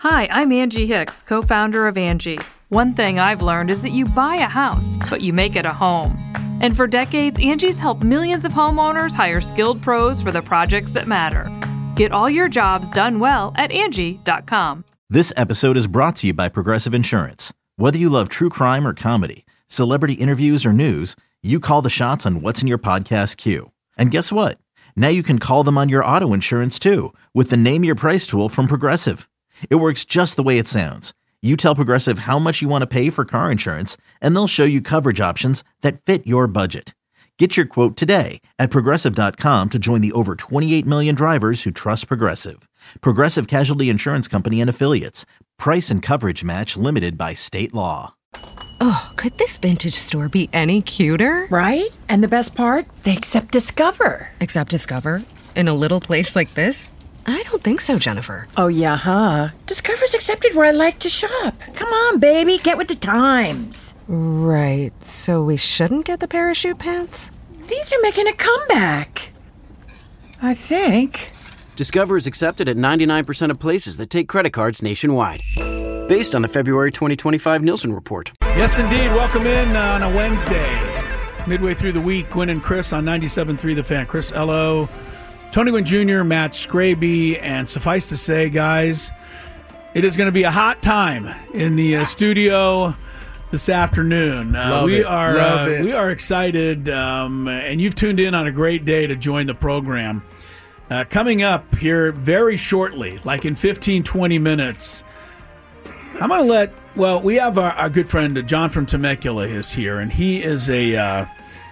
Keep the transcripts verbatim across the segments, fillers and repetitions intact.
Hi, I'm Angie Hicks, co-founder of Angie. One thing I've learned is that you buy a house, but you make it a home. And for decades, Angie's helped millions of homeowners hire skilled pros for the projects that matter. Get all your jobs done well at Angie dot com. This episode is brought to you by Progressive Insurance. Whether you love true crime or comedy, celebrity interviews or news, you call the shots on what's in your podcast queue. And guess what? Now you can call them on your auto insurance too with the Name Your Price tool from Progressive. It works just the way it sounds. You tell Progressive how much you want to pay for car insurance, and they'll show you coverage options that fit your budget. Get your quote today at Progressive dot com to join the over twenty-eight million drivers who trust Progressive. Progressive Casualty Insurance Company and Affiliates. Price and coverage match limited by state law. Oh, could this vintage store be any cuter? Right? And the best part? They accept Discover. Accept Discover? In a little place like this? I don't think so, Jennifer. Oh, yeah, huh? Discover's accepted where I like to shop. Come on, baby, get with the times. Right, so we shouldn't get the parachute pants? These are making a comeback. I think. Discover is accepted at ninety-nine percent of places that take credit cards nationwide. Based on the February twenty twenty-five Nielsen report. Yes, indeed. Welcome in on a Wednesday. Midway through the week, Gwynn and Chris on ninety-seven point three The Fan. Chris Ello, Tony Gwynn Junior, Matt Scraby, and suffice to say, guys, it is going to be a hot time in the uh, studio this afternoon. Uh, Love we it. are Love uh, it. we are excited, um, and you've tuned in on a great day to join the program. Uh, coming up here very shortly, like in fifteen, twenty minutes, I'm going to let, well, we have our, our good friend uh, John from Temecula is here, and he is a, uh,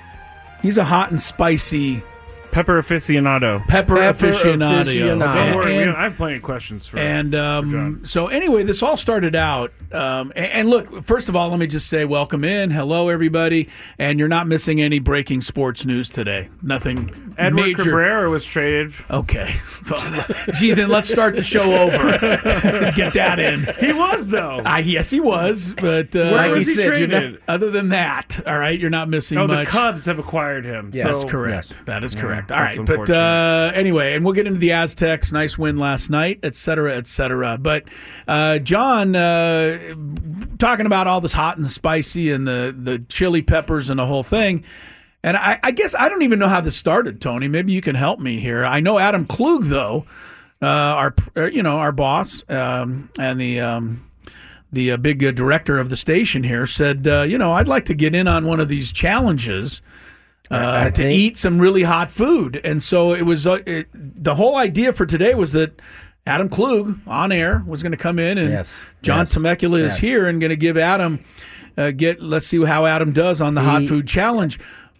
he's a hot and spicy Pepper aficionado. Pepper, Pepper aficionado. aficionado. And- Don't worry, and- we- I have plenty of questions for And for um, John. so anyway, this all started out. Um, and, and look, first of all, let me just say welcome in. Hello, everybody. And you're not missing any breaking sports news today. Nothing Edward major. Cabrera was traded. Okay. Gee, then let's start the show over. Get that in. He was, though. I, yes, he was. But uh, Where was he he said, you're traded? not- other than that, all right, you're not missing No, much. the Cubs have acquired him. That's so- correct. Yes. That is Yeah, correct. All that's right, but unfortunate. uh, anyway, and we'll get into the Aztecs. Nice win last night, et cetera, et cetera. But uh, John, uh, talking about all this hot and spicy and the, the chili peppers and the whole thing. And I, I guess I don't even know how this started, Tony. Maybe you can help me here. I know Adam Klug, though, uh, our uh, you know our boss um, and the um, the uh, big uh, director of the station here said, uh, you know, I'd like to get in on one of these challenges. Uh, to think- eat some really hot food. And so it was, uh, it, the whole idea for today was that Adam Klug on air was going to come in, and Yes. John Yes. Temecula is Yes. here and going to give Adam, uh, get, let's see how Adam does on the hot He- food challenge.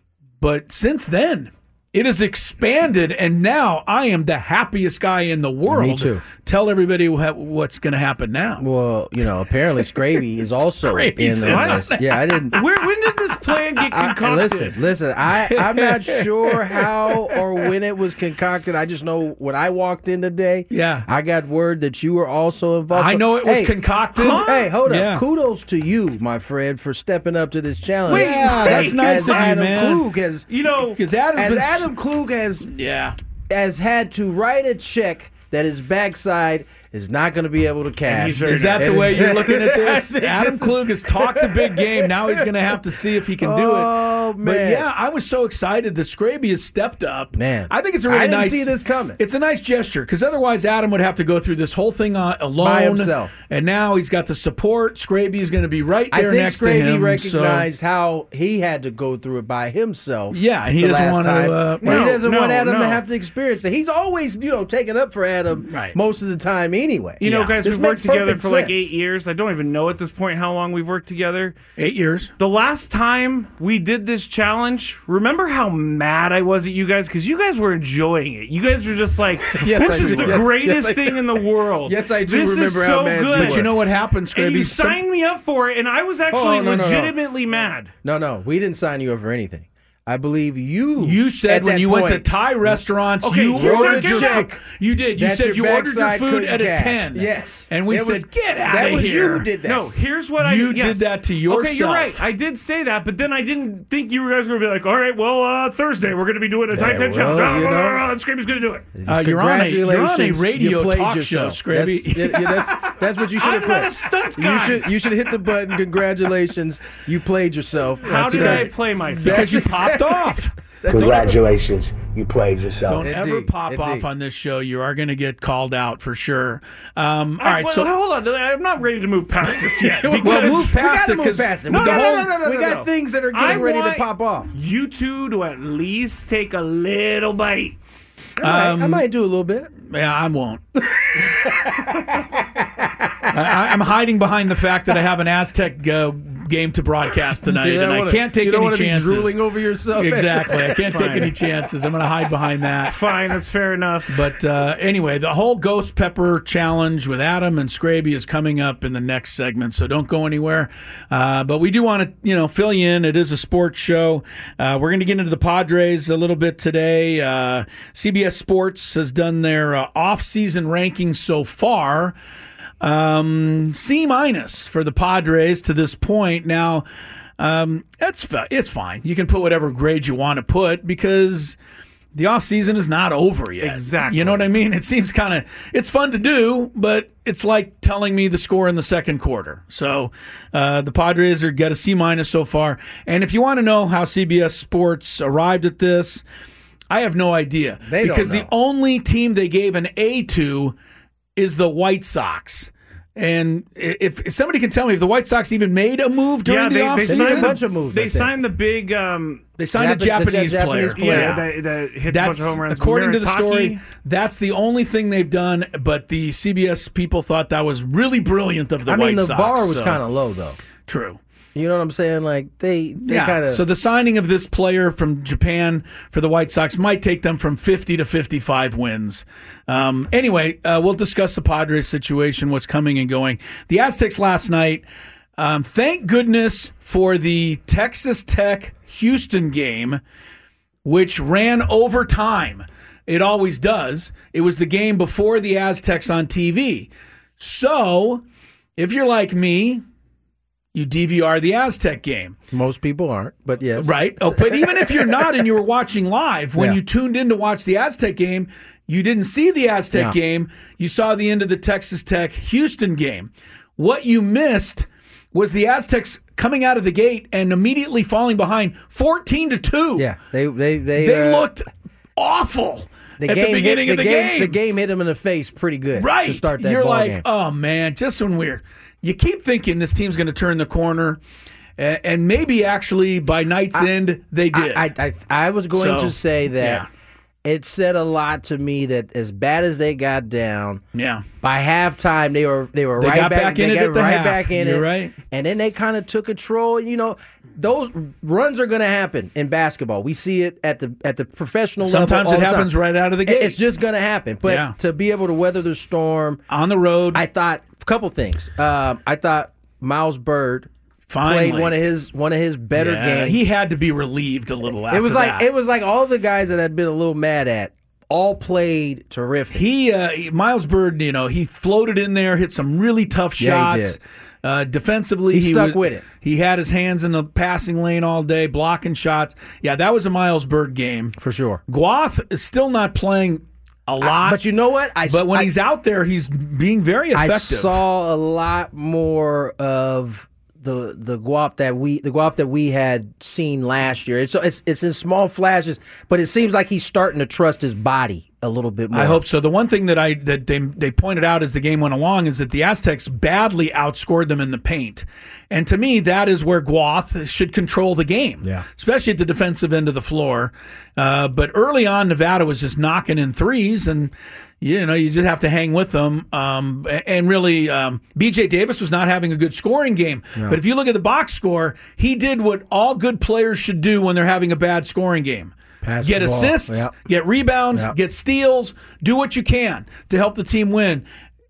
But since then, it has expanded, and now I am the happiest guy in the world. Me too. Tell everybody wha- what's going to happen now. Well, you know, apparently Scraby is also Scraby's in in on on this. that. Yeah, I didn't. Where, when did this plan get I, concocted? listen, listen. I I'm not sure how or when it was concocted. I just know when I walked in today. Yeah. I got word that you were also involved. I know it was Hey, concocted. Hey, hold up. Yeah. Kudos to you, my friend, for stepping up to this challenge. Wait, Yeah, wait, that's nice as of you, Adam man. Klug has, You know, Because Adam's as been, Adam Klug has yeah. has had to write a check that his backside is not going to be able to cash. he's very Is that the And- way you're looking at this? I think Adam this- Klug has talked a big game. Now he's going to have to see if he can do it. Oh, But man. yeah, I was so excited that Scraby has stepped up. Man. I think it's a really I didn't nice. see this coming. It's a nice gesture because otherwise Adam would have to go through this whole thing on, alone By himself. And now he's got the support. Scraby is going to be right I there think next to Scraby him. recognized so, how he had to go through it by himself. Yeah, and he the doesn't last want to, time. uh, And he No, doesn't no, want Adam no. to have to experience it. He's always, you know, taking up for Adam Right. most of the time anyway. You know, Yeah. guys, This we've worked makes together perfect for like sense. eight years. I don't even know at this point how long we've worked together. eight years. The last time we did this challenge, remember how mad I was at you guys? Because you guys were enjoying it. You guys were just like, Yes, this I is do. the Yes, greatest yes, I thing do. in the world. Yes, I do this remember is how so mad you good. were. But you know what happened, Scraby? And you Some- signed me up for it, and I was actually Oh, no, no, no. legitimately mad. No, no, we didn't sign you up for anything. I believe you. You said at when that you point, went to Thai restaurants, Okay, you here's our ordered your check. food. You did. You that said you your ordered your backside food couldn't at a cash. ten. Yes. And we It said, was- get out that of was here. you who did that. No, here's what I You yes. did that to yourself. Okay, you're right. I did say that, but then I didn't think you guys were going to be like, all right, well, uh, Thursday we're going to be doing a tight Yeah, ten challenge. well, you Oh, know. and Scrappy's going to do it. Uh, you're on a you're on a Congratulations, radio you played talk yourself. show, Scrappy. That's, yeah, yeah, that's, that's what you should have I'm put. not a stunt You guy. should you should hit the button. Congratulations, you played yourself. How That's did because- I play myself? Because you popped off. Congratulations, you played yourself. Don't Indeed, ever pop indeed. off on this show. You are going to get called out for sure. Um, all I- right, well, so hold on. I'm not ready to move past this yet. well, because move We past gotta it move because past it. No, We no, got- no, no, no, no, we no, got no. things that are I getting ready to want pop off. you two to at least take a little bite. I might, Um, I might do a little bit. Yeah, I won't. I, I'm hiding behind the fact that I have an Aztec uh, game to broadcast tonight, You don't and wanna- I can't take you don't any wanna be chances. drooling over yourself. Exactly, I can't take Fine. any chances. I'm going to hide behind that. Fine, that's fair enough. But uh, anyway, the whole Ghost Pepper challenge with Adam and Scraby is coming up in the next segment, so don't go anywhere. Uh, but we do want to, you know, fill you in. It is a sports show. Uh, we're going to get into the Padres a little bit today. Uh, C B S Sports has done their uh, off-season rankings so far. Um, C minus for the Padres to this point. Now, um, that's fi- it's fine. You can put whatever grade you want to put because the offseason is not over yet. Exactly. You know what I mean? It seems kind of, it's fun to do, but it's like telling me the score in the second quarter. So uh, the Padres are get a C minus so far. And if you want to know how C B S Sports arrived at this, I have no idea. They don't because know. the only team they gave an A to is the White Sox. And if, if somebody can tell me if the White Sox even made a move during yeah, the they, they offseason, signed a bunch of moves, They I think. signed the big. Um, they signed Japan- a Japanese, the Japanese player. player. yeah, that, that hits a bunch That's of home runs. according to the Mirataki. story. That's the only thing they've done. But the C B S people thought that was really brilliant of the I White mean, the Sox. bar was so- kind of low, though. true. You know what I'm saying? Like they, they Yeah. kind of. So the signing of this player from Japan for the White Sox might take them from fifty to fifty-five wins. Um, anyway, uh, we'll discuss the Padres situation, what's coming and going. The Aztecs last night. Um, thank goodness for the Texas Tech Houston game, which ran overtime. It always does. It was the game before the Aztecs on T V. So, if you're like me, you D V R the Aztec game. Most people aren't, but yes. Right? Oh, but even if you're not and you were watching live, when Yeah. you tuned in to watch the Aztec game, you didn't see the Aztec Yeah. game. You saw the end of the Texas Tech Houston game. What you missed was the Aztecs coming out of the gate and immediately falling behind fourteen to two. Yeah, they they they They uh, looked awful the at game the beginning hit, of the, game, game. The game hit them in the face pretty good. Right. To start that You're ball like, game. oh, man, just when we're – you keep thinking this team's going to turn the corner, and, and maybe actually by night's I- end they did. I, I, I, I was going So, to say that yeah. it said a lot to me that as bad as they got down, yeah. by halftime they were they were They right got back in they it got at the right half. back in You're it. right. And then they kind of took control. You know, those runs are going to happen in basketball. We see it at the at the professional Sometimes level. it all the time. happens right out of the gate. It's just going to happen. But Yeah. to be able to weather the storm, On the road, I thought a couple things. Um, I thought Miles Bird finally. played one of his one of his better Yeah, games. He had to be relieved a little after it was like that. it was like all the guys that I'd been a little mad at all played terrific. He, uh, he- Miles Bird, you know, he floated in there, hit some really tough Yeah, he shots. did. Uh, defensively, He stuck was, with it. He had his hands in the passing lane all day, blocking shots. Yeah, that was a Miles Bird game. For sure. Guath is still not playing a lot, But you know what? I but when I, he's out there, he's being very I effective. saw a lot more of the the guap that we the guap that we had seen last year. It's it's it's in small flashes, but it seems like he's starting to trust his body a little bit more. I hope so. The one thing that I that they they pointed out as the game went along is that the Aztecs badly outscored them in the paint, and to me that is where Guath should control the game, Yeah. especially at the defensive end of the floor. Uh, but early on, Nevada was just knocking in threes, and you know you just have to hang with them. Um, and really, um, B J Davis was not having a good scoring game. But if you look at the box score, he did what all good players should do when they're having a bad scoring game. Pass Get the ball. assists, Yep. get rebounds, Yep. get steals, do what you can to help the team win.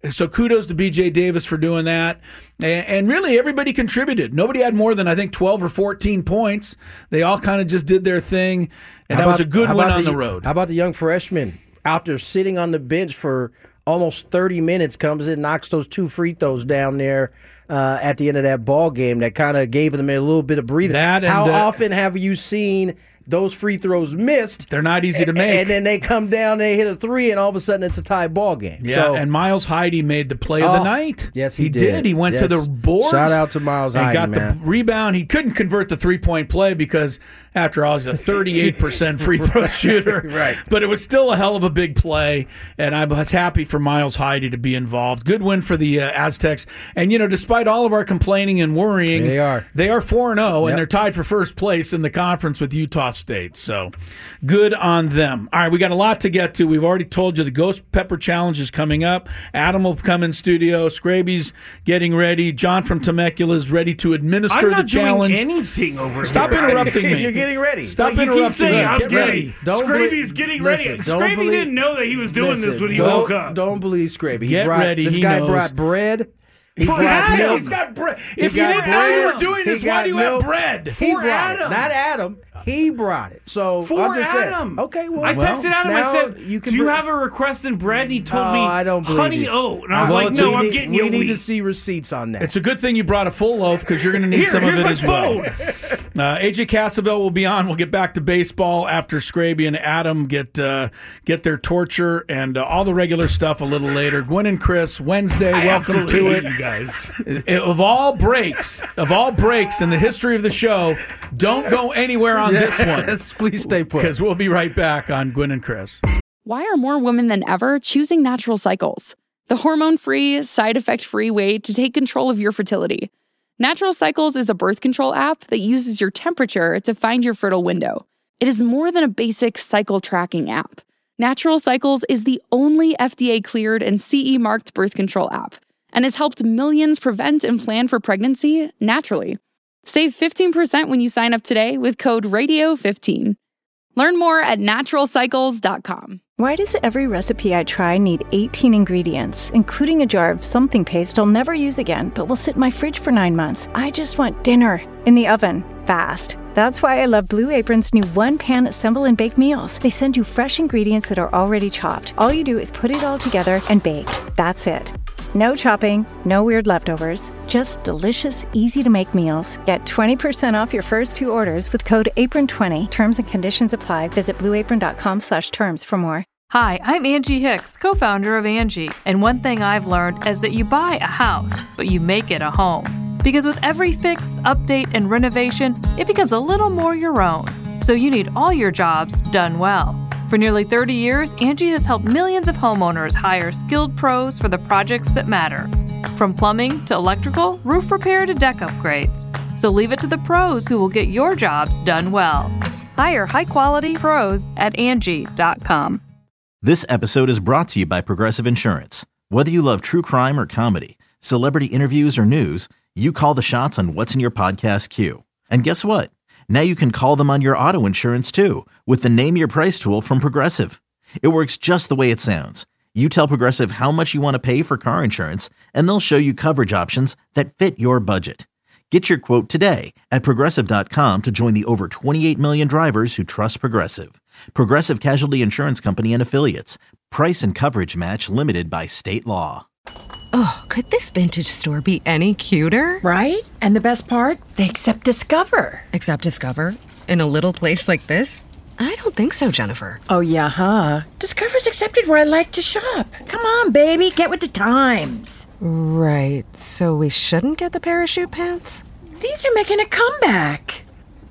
So kudos to B J Davis for doing that. And really, everybody contributed. Nobody had more than, I think, twelve or fourteen points. They all kind of just did their thing, and How that was about- a good how win about on the, the road. How about the young freshman, after sitting on the bench for almost thirty minutes, comes in, knocks those two free throws down there uh, at the end of that ball game that kind of gave them a little bit of breathing. That and How the- often have you seen those free throws missed? They're not easy to make. And then they come down, they hit a three, and all of a sudden it's a tie ball game. Yeah, so, and Miles Heide made the play of the Oh, night. yes, he he did. He went Yes. to the boards. Shout out to Miles and Heide, got man. the rebound. He couldn't convert the three-point play because, after all, he's a thirty-eight percent free throw shooter. Right. But it was still a hell of a big play, and I was happy for Miles Heide to be involved. Good win for the uh, Aztecs. And, you know, despite all of our complaining and worrying, They are. They are four and oh, and Yep. they're tied for first place in the conference with Utah State. So, good on them. All right, we got a lot to get to. We've already told you the Ghost Pepper Challenge is coming up. Adam will come in studio. Scraby's getting ready. John from Temecula is ready to administer I'm not the challenge. doing anything over Stop here. interrupting me. You're getting ready. Stop Like, you keep interrupting me. saying, I'm Get getting- ready. Don't Scraby's belie- getting listen, ready. don't Scraby believe- didn't know that he was doing this Listen, when he don't- woke up. Don't believe Scraby. He Get brought, ready, This he guy knows. brought bread. He For brought Adam. milk. He's got bread. He If you got didn't know you were bread. doing He this, got why do you milk. have bread? He For brought Adam. it. Not Adam. He brought it. So For I'm just saying. Adam. Okay, well, I texted Adam. I now said, you can "Do you bring- have a request in bread?" And he told Oh, me, I don't believe "Honey you. oat." And I was Well, like, it's "No, a- I'm we getting need, you we a need wheat." to see receipts on that. It's a good thing you brought a full loaf because you're going to need Here, some of here's it my as well. phone. Uh, A J Casabell will be on. We'll get back to baseball after Scraby and Adam get uh, get their torture and uh, all the regular stuff a little later. Gwen and Chris, Wednesday. I Welcome to absolutely it. hate you guys. Of all breaks, of all breaks in the history of the show, don't go anywhere on this one. Yes, please stay put. Because we'll be right back on Gwen and Chris. Why are more women than ever choosing Natural Cycles? The hormone-free, side-effect-free way to take control of your fertility. Natural Cycles is a birth control app that uses your temperature to find your fertile window. It is more than a basic cycle tracking app. Natural Cycles is the only F D A-cleared and C E-marked birth control app and has helped millions prevent and plan for pregnancy naturally. Save fifteen percent when you sign up today with code radio fifteen. Learn more at natural cycles dot com. Why does every recipe I try need eighteen ingredients, including a jar of something paste I'll never use again, but will sit in my fridge for nine months? I just want dinner in the oven, fast. That's why I love Blue Apron's new one-pan assemble and bake meals. They send you fresh ingredients that are already chopped. All you do is put it all together and bake. That's it. No chopping, no weird leftovers, just delicious, easy-to-make meals. Get twenty percent off your first two orders with code apron twenty. Terms and conditions apply. Visit blueapron.com slash terms for more. Hi, I'm Angie Hicks, co-founder of Angie, and one thing I've learned is that you buy a house, but you make it a home. Because with every fix, update, and renovation, it becomes a little more your own. So you need all your jobs done well. For nearly thirty years, Angie has helped millions of homeowners hire skilled pros for the projects that matter. From plumbing to electrical, roof repair to deck upgrades. So leave it to the pros who will get your jobs done well. Hire high-quality pros at Angie dot com. This episode is brought to you by Progressive Insurance. Whether you love true crime or comedy, celebrity interviews or news, you call the shots on what's in your podcast queue. And guess what? Now you can call them on your auto insurance too with the Name Your Price tool from Progressive. It works just the way it sounds. You tell Progressive how much you want to pay for car insurance, and they'll show you coverage options that fit your budget. Get your quote today at Progressive dot com to join the over twenty-eight million drivers who trust Progressive. Progressive Casualty Insurance Company and Affiliates. Price and coverage match limited by state law. Oh, could this vintage store be any cuter? Right? And the best part? They accept Discover. Accept Discover? In a little place like this? I don't think so, Jennifer. Oh, yeah, huh? Discover's accepted where I like to shop. Come on, baby, get with the times. Right, so we shouldn't get the parachute pants? These are making a comeback.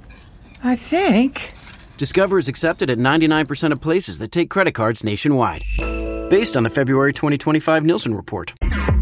I think. Discover is accepted at ninety-nine percent of places that take credit cards nationwide. Based on the February twenty twenty-five Nielsen report.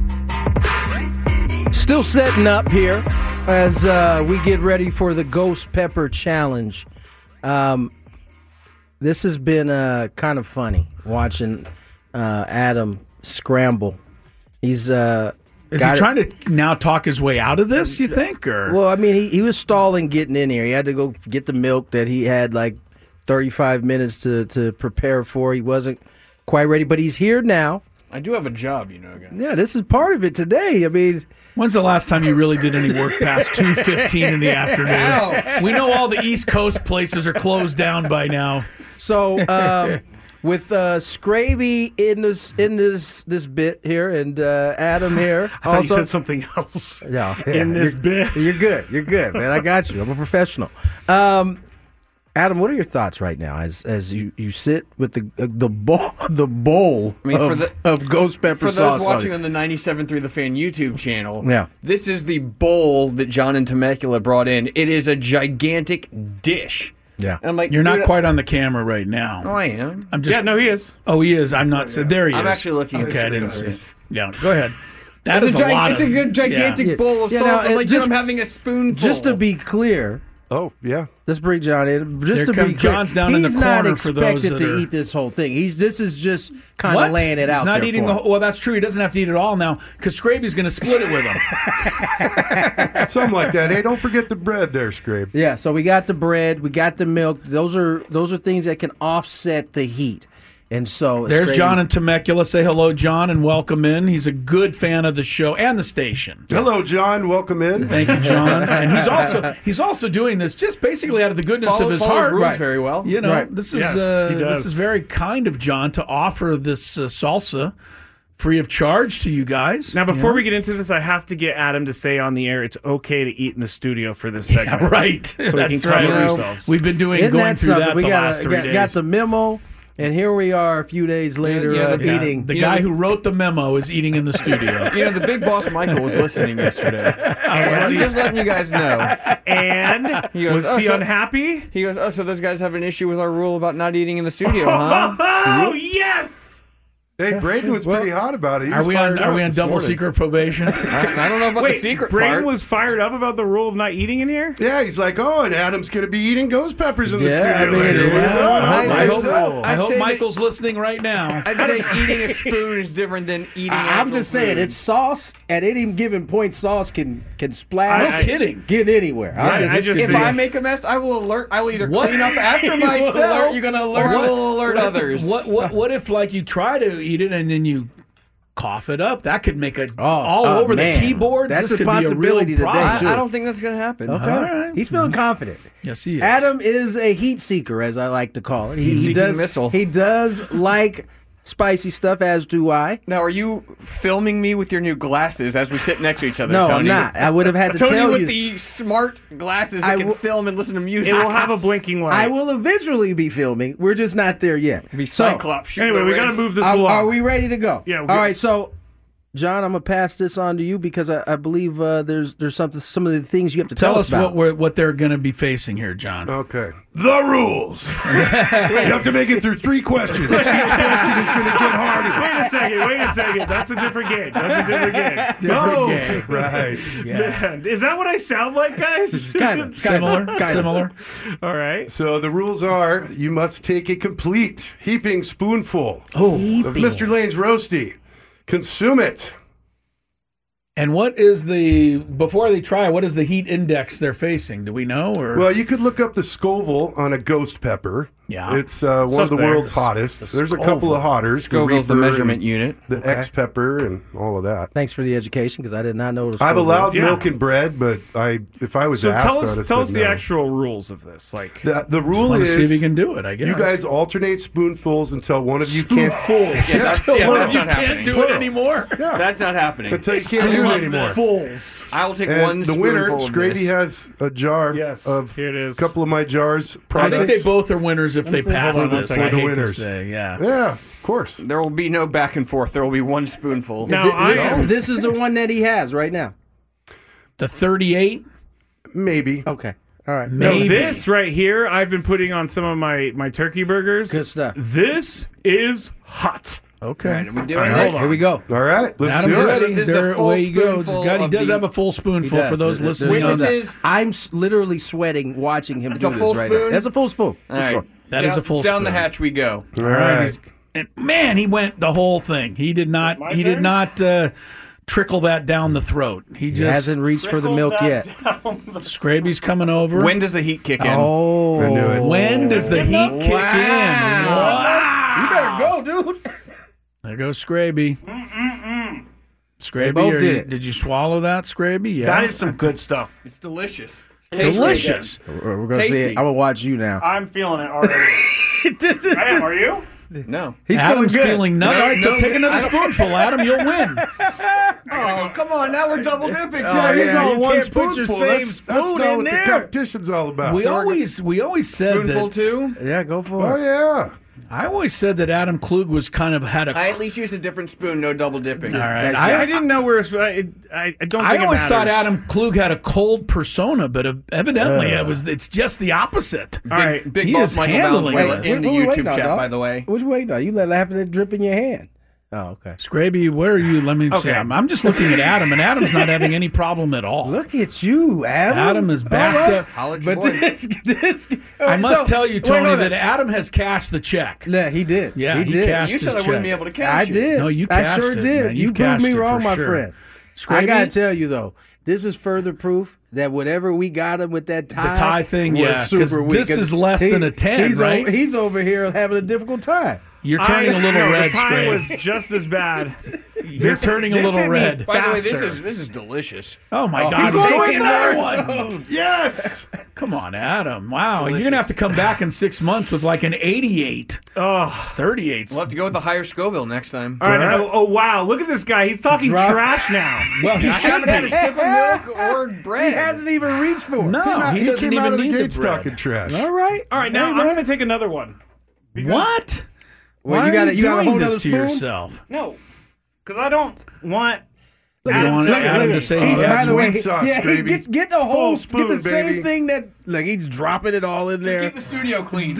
Still setting up here as uh, we get ready for the Ghost Pepper Challenge. Um, this has been uh, kind of funny watching uh, Adam scramble. He's uh, Is he trying to now talk his way out of this, you think? Or Well, I mean, he, he was stalling getting in here. He had to go get the milk that he had like thirty-five minutes to, to prepare for. He wasn't quite ready, but he's here now. I do have a job, you know, guys. Yeah, this is part of it today. I mean, when's the last time you really did any work past two fifteen in the afternoon? We know all the East Coast places are closed down by now. So, um, with uh, Scraby in this in this this bit here, and uh, Adam here. I thought also, you said something else. No, yeah, in this you're, bit. You're good. You're good, man. I got you. I'm a professional. Um, Adam, what are your thoughts right now as as you, you sit with the uh, the bowl the bowl I mean, of, for the, of ghost pepper for sauce? those watching on, on the ninety-seven point three The Fan YouTube channel, yeah. this is the bowl that John and Temecula brought in. It is a gigantic dish. Yeah, and I'm like, you're not dude, quite on the camera right now. Oh, I am. I'm just. Yeah, no, he is. Oh, he is. I'm not. So there he is. I'm actually looking. Okay, at I didn't see it. Yeah, go ahead. That it's is a, a lot. It's of, a good gigantic yeah. bowl of Yeah, sauce. now, I'm like, just- dude, I'm having a spoonful. Just to be clear. Oh, yeah. Let's bring John in. Just There to come- be clear, John's down in he's the not corner for those expected that to are- eat this whole thing. He's this is just kind What? of laying it out He's not there eating for the him. whole, well, that's true. He doesn't have to eat it all now because Scraby's going to split it with him. Something like that. Hey, don't forget the bread there, Scrape. Yeah, so we got the bread, we got the milk. Those are those are things that can offset the heat. And so There's Scraby- John and Temecula. Say hello, John, and welcome in. He's a good fan of the show and the station. Hello, John. Welcome in. Thank you, John. And he's also he's also doing this just basically out of the goodness Follow- of his follows heart. rules very well. You know, Right. this is Yes, uh, he does. this is very kind of John to offer this uh, salsa free of charge to you guys. Now, before you know? we get into this, I have to get Adam to say on the air it's okay to eat in the studio for this segment. Yeah, right. So we That's can cover right. ourselves. We've been doing Isn't going that through something? that we the got, last three got, days. got the memo, and here we are a few days later yeah, uh, the- Yeah, eating. the You guy know- who wrote the memo is eating in the studio. You know, the big boss Michael was listening yesterday. I'm just letting you guys know. And He goes, was "Oh, he so-" unhappy? He goes, oh, so those guys have an issue with our rule about not eating in the studio, huh? Oh, yes! Hey, Braden was pretty hot about it. He Are was we on fired Are up we on this double morning. secret probation? I, I don't know about Wait, the secret Braden part. was fired up about the rule of not eating in here? Yeah, he's like, oh, and Adam's going to be eating ghost peppers in the Yeah, studio. I mean, later. it What's is. going on? I, I I'd hope, say- I I'd hope say that- Michael's listening right now. I'd say eating a spoon is different than eating I- I'm actual just saying, food. it's sauce. At any given point, sauce can can splash. I- I- Kidding. Get anywhere. Yeah, I'm I just- just If think- I make a mess, I will alert. I will either What? clean up after You will myself. alert- You're gonna alert. I will alert what, others. What what what if like you try to eat it and then you cough it up? That could make a Oh, all oh, over man. the keyboards. That's this a could be a real possibility today, problem. too. I, I don't think that's gonna happen. Okay. All right. He's feeling confident. Yes, he is. Adam is a heat seeker, as I like to call it. He, he Heat-seeking does. missile. He does like spicy stuff, as do I. Now, are you filming me with your new glasses as we sit next to each other? No, Tony? I'm not. I would have had to Tony tell with you. the smart glasses that I can will- film and listen to music. It will have a blinking light. I will eventually be filming. We're just not there yet. be So, Cyclops. shooting Anyway, the we got to reds. move this are, along. are we ready to go? Yeah, we're All good. right. So, John, I'm gonna pass this on to you because I, I believe uh, there's there's something some of the things you have to tell, Tell us about. what we're, what they're going to be facing here, John. Okay. The rules. You have to make it through three questions. Each question is going to get harder. Wait a second, wait a second. That's a different game. That's a different game. Different Oh, game. right. Yeah. Man, is that what I sound like, guys? kind of Similar, similar. All right. So the rules are you must take a complete heaping spoonful Oh, of Mister Lane's Roasty. Consume it. and what is the before they try? What is the heat index they're facing? Do we know? Or Well, you could look up the Scoville on a ghost pepper. Yeah. It's uh, one of the Suspect. world's hottest. There's a couple of hotters. Scoville's the Reaper measurement and unit. The X pepper and all of that. Thanks for the education because I did not know. The I've Scoville. allowed Yeah. milk and bread, but I if I was So asked, tell I'd us, have tell said us the no. actual rules of this. Like, The, the rule want is to see if you can do it? I guess you guys alternate spoonfuls until one of you can't. Yeah, that's, yeah, one that's of you not can't happening. do it anymore. Yeah, That's not happening. until you can't do it anymore. fools. I will take And one the winner, spoonful of Scrady, this. has a jar Yes, of here it is. a couple of my jars. I Products. think they both are winners if they see. pass Hold on one this. second. I For the hate winners. to say, yeah. Yeah, of course. There will be no back and forth. There will be one spoonful. Now, Th- I this, am. this is the one that he has right now. The thirty-eight, Maybe. Okay. All right. No, maybe. this right here, I've been putting on some of my, my turkey burgers. Good stuff. This is hot. Okay. Right, are we doing All right, this? hold on. Here we go. All right, let's Adam's do it. ready. This is a There, full away he goes. spoonful God, he of does the- have a full He spoonful does. for those There- listening. there's no on doubt. This is- I'm s- literally sweating watching him That's do a full this right spoon? now. That's a full spoon. All For right. sure. That is Down- a full Down the spoon. hatch we go. All All right. right. he's- And man, he went the whole thing. He did not. My He did turn? not uh, trickle that down the throat. He He just. hasn't reached for the Trickle milk that yet. down the- Scraby's coming over. When does the heat kick in? Oh. I knew it. When does the heat kick in? Wow. Wow. You better go, dude. There goes Scraby. Mm-mm-mm. Scraby, both are did you- it. did you swallow that, Scraby? Yeah. That is some good stuff. It's delicious. Delicious. We're, we're gonna see Tasty. it. I'm gonna watch you now. I'm feeling it already. I am, are you? No. He's Adam's feeling good. feeling nothing. No, All right, so no, take another I don't- spoonful, Adam. You'll win. Oh, come on. Now we're double dipping. Oh, It's yeah, all you one can't put your spoonful. same That's, spoon that's not in what there. the competition's all about. We always we always said Spoonful that. two? Yeah, go for Oh it. yeah. I always said that Adam Klug was kind of had a. I at least used a different spoon, no double dipping. All right. I, I, I didn't know where. I, I, I don't. I Think always it thought matters. Adam Klug had a cold persona, but uh, evidently Uh. it was. It's just the opposite. All right. Big He boss is Michael handling Valenzuela this. in the What- what we YouTube waiting on, chat, dog? by the way. What you waiting on? You let half of it drip in your hand. Oh, okay. Scraby, where are you? Let me see. Okay. I'm, I'm just looking at Adam, and Adam's not having any problem at all. Look at you, Adam. Adam is backed All right. up. College But boy. this, this, I must so- tell you, wait, Tony, hold that on. Adam has cashed the check. Yeah, he did. Yeah, he, he did. cashed You said his I wouldn't check. be able to cash I you. did. No, you I cashed sure it, did. man. You You've proved cashed me it for wrong, my sure. friend. I Scraby? gotta tell you though, this is further proof that whatever we got him with that tie, The tie thing, was yeah, 'cause super weak. this is less than a ten, he's right? Over, he's over here having a difficult time. You're turning I, a little no, red, The tie Scraby. was just as bad. You're This- turning a this little hit me red. By the way, this faster. is this is delicious. Oh my Oh, God! he's He's going taking there. another one. Yes. Come on, Adam. Wow, Delicious. you're gonna have to come back in six months with like an eighty-eight. Oh. It's thirty-eight. We'll have to go with the higher Scoville next time. All right. Oh, oh, wow. Look at this guy. He's talking Drop- trash now. Well, he I should haven't had a be. sip of milk or bread. He hasn't even reached for it. No, Not- he doesn't came out even of the need the gates bread. talking trash. All right. All right. Now Hey, I'm man. going to take another one. Because- What? Well, Why you are gotta- you you gotta doing hold this another to spoon? yourself? No, because I don't want. You Adam want to- Adam to say He- he by has the way, wing he- sauce, yeah, he baby. gets get the whole, Full spoon, get the same baby. thing that like he's dropping it all in there. Keep the studio clean.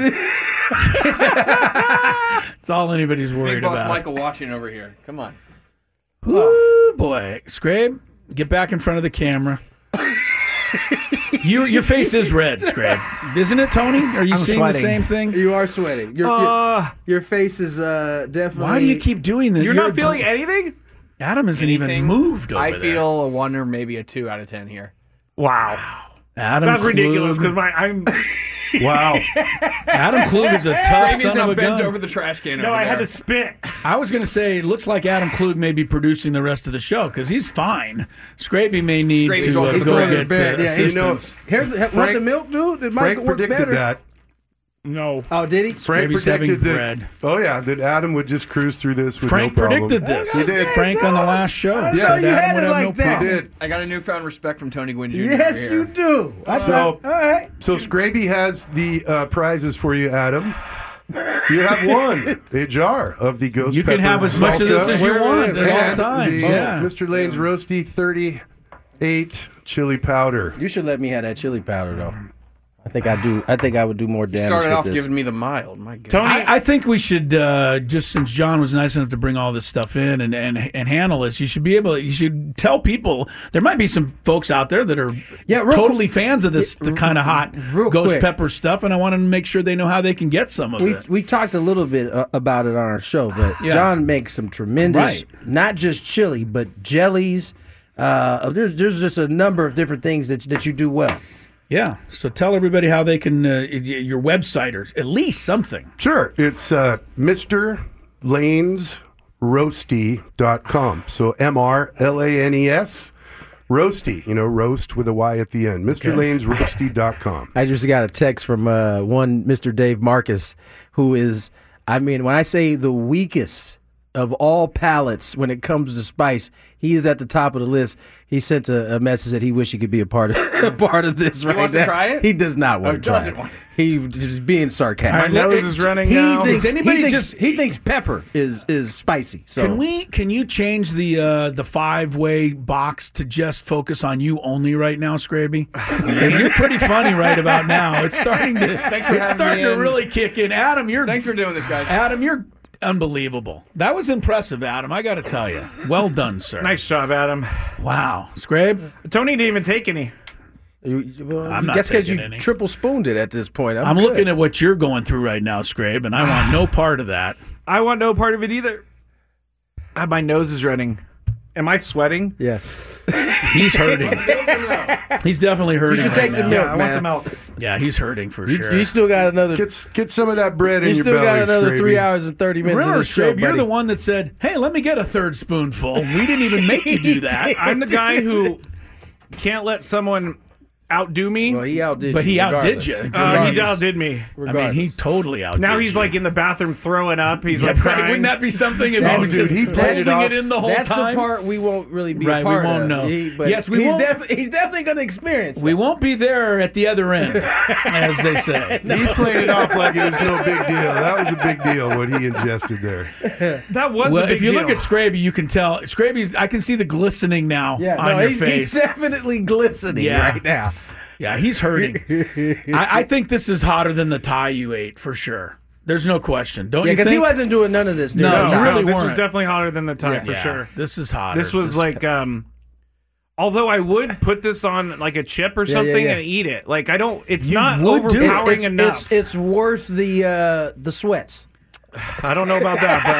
It's all anybody's Big worried boss about. Michael watching over here. Come on. Ooh, boy. Scrabe, get back in front of the camera. your your face is red, Scrabe. Isn't it, Tony? Are you I'm seeing sweating. the same thing? You are sweating. Your, Uh, your, your face is uh, definitely. Why do you keep doing that? you're not feeling anything? Adam isn't even Anything? moved over I there. feel a one or maybe a two out of ten here. Wow. Adam That's Klug, ridiculous because my I'm. Wow. Adam Klug is a tough Amy's son now of a bent gun. over the trash can No, over I had there. to spit. I was going to say, it looks like Adam Klug may be producing the rest of the show because he's fine. Scraby may need Scraby's to going uh, to the go corner. get Bed, uh, yeah, you know, assistance. Here's want Frank- the milk, dude. It might Frank work predicted better. that. No. Oh, did he? Frank Scraby's predicted having that. bread. Oh yeah, that Adam would just cruise through this with Frank no problem. predicted this. He did. Frank on the last show I said know you Adam had would it have like no that. problem. He did. I got a newfound respect from Tony Gwynn Junior Yes, over here. you do. I So- thought- all right. So Scraby has the uh, prizes for you, Adam. You have one, a jar of the Ghost You can Pepper have as much of salsa. this as you want at all And times. the Yeah. Mister Lane's Roasty thirty-eight chili powder. You should let me have that chili powder, though. I think I do. I think I would do more damage. Started with off this. giving me the mild. My God. Tony, I, I think we should uh, just since John was nice enough to bring all this stuff in and, and and handle this, you should be able. You should tell people there might be some folks out there that are Yeah, real totally fans of this the kind of hot real ghost quick. pepper stuff, and I want to make sure they know how they can get some of we it. we talked a little bit uh, about it on our show, but Yeah. John makes some tremendous, Right. not just chili, but jellies. Uh, there's there's just a number of different things that that you do well. Yeah, so tell everybody how they can uh, y- your website or at least something. Sure. It's uh, Mister Lanes Roasty dot com. So M R L A N E S, Roasty, you know, roast with a Y at the end. Mister Lanes Roasty dot com. I just got a text from uh, one Mister Dave Marcus, who is, I mean, when I say the weakest of all palates when it comes to spice, he is at the top of the list. He sent a, a message that he wished he could be a part of a part of this. He right wants to now. try it? He does not want Oh, to try doesn't it. want- He just being sarcastic. My nose is running he now. Thinks, Does anybody he thinks, just- he thinks pepper is is spicy. So Can we? Can you change the uh, the five way box to just focus on you only right now, Scraby? Because you're pretty funny right about now. It's starting to. Thanks for It's having starting me to in. really kick in. Adam, you're. Thanks for doing this, guys. Adam, you're unbelievable. That was impressive, Adam. I got to tell you. Well done, sir. nice job, Adam. Wow, Scrabe. Tony didn't even take any. You, well, I'm not that's because you taking any. triple spooned it at this point. I'm, I'm good. looking at what you're going through right now, Scrabe, and I want no part of that. I want no part of it either. Ah, my nose is running. Am I sweating? Yes. He's hurting. He's definitely hurting. You should take right the now. milk, Yeah, I man. want the milk. Yeah, he's hurting for You, sure. you still got another. Get, get some of that bread you in your still belly. got another Scraby. three hours and thirty minutes. Remember, of the show, Scrape, you're buddy. the one that said, "Hey, let me get a third spoonful." We didn't even make you do that. I'm the guy who can't let someone outdo me. Well, he outdid But you. he outdid regardless. you. Uh, Regardless. he outdid me. I mean, he totally outdid Now he's you. like in the bathroom throwing up. He's Yeah, like right. crying. Wouldn't that be something if he Oh, was dude, just he played it holding off. it in the whole That's time? the part we won't really be Right, a we part won't of. know. He, but Yes, we he's, won't- def- he's definitely going to experience We that. won't be there at the other end, as they say. He played it off like it was no big deal. That was a big deal what he ingested there. That was Well, a big if you deal. look at Scraby, you can tell. Scraby's. I can see the glistening now Yeah, on no, your he's, face. he's definitely glistening Yeah. right now. Yeah, he's hurting. I, I think this is hotter than the Thai you ate for sure. There's no question. Don't Yeah, you because think? he wasn't doing none of this. During No, the you time. really this weren't. was definitely hotter than the time Yeah. for Yeah, sure. This is hotter. This was like, um, although I would put this on like a chip or Yeah, yeah, something yeah. and eat it. Like I don't. It's You not would do it. overpowering it's, enough. It's, it's worth the uh, the sweats. I don't know about that,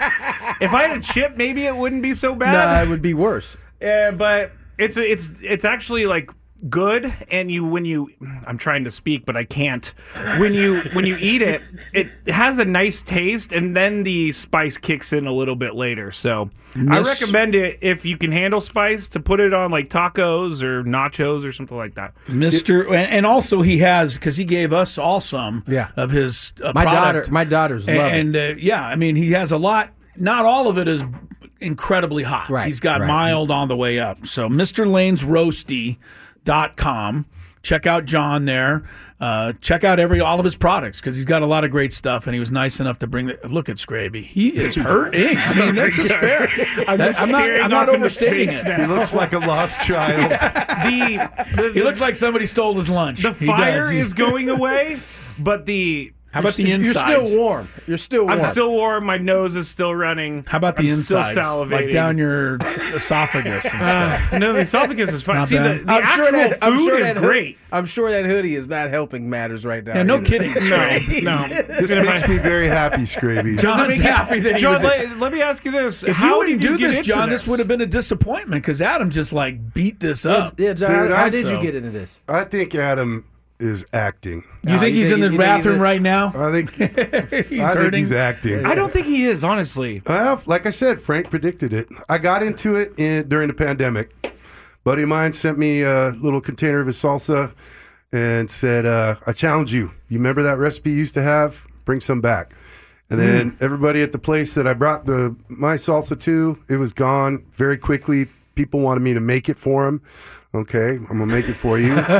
but if I had a chip, maybe it wouldn't be so bad. No, it would be worse. Yeah, but it's it's it's actually like good, and you when you I'm trying to speak, but I can't. When you when you eat it, it has a nice taste, and then the spice kicks in a little bit later. So I Miss- recommend it if you can handle spice to put it on like tacos or nachos or something like that. Mister and and also he has because he gave us all some Yeah. of his uh, My product. daughter, my daughters love it. and, and uh, yeah, I mean he has a lot. Not all of it is incredibly hot. Right, He's got right. mild on the way up. So Mister Lane's Roasty dot com. Check out John there. Uh, check out every all of his products because he's got a lot of great stuff, and he was nice enough to bring the look at Scraby. He is hurting. I mean, that's just fair. I'm That- just I'm not. staring I'm not off into overstating space it. now. He looks like a lost child. the, the, He looks like somebody stole his lunch. the He fire does. He's- is going away, but the How about the You're insides? still warm. You're still warm. I'm still warm. My nose is still running. How about the I'm still insides? salivating. Like down your esophagus and stuff. Uh, no, the esophagus is fine. Not See, the, bad. the I'm actual sure that, I'm food sure is that hood- great. I'm sure that hoodie is not helping matters right now. Yeah, no either. kidding. No, Scraby. no. This makes me very happy, Scraby. John's happy that he John, was. let, let me ask you this: If How you wouldn't did you do get this, into John, this? this would have been a disappointment because Adam just like beat this up. Yeah, John, Dude, how I- did you so- get into this? I think Adam is acting. You Uh, think you he's think in the he- you think he's bathroom in- right now? I think he's I think hurting. he's acting. I don't think he is, honestly. Well, like I said, Frank predicted it. I got into it in, during the pandemic. Buddy of mine sent me a little container of his salsa and said, uh, I challenge you. You remember that recipe you used to have? Bring some back. And then everybody at the place that I brought the my salsa to, it was gone very quickly. People wanted me to make it for them. Okay, I'm going to make it for you. so,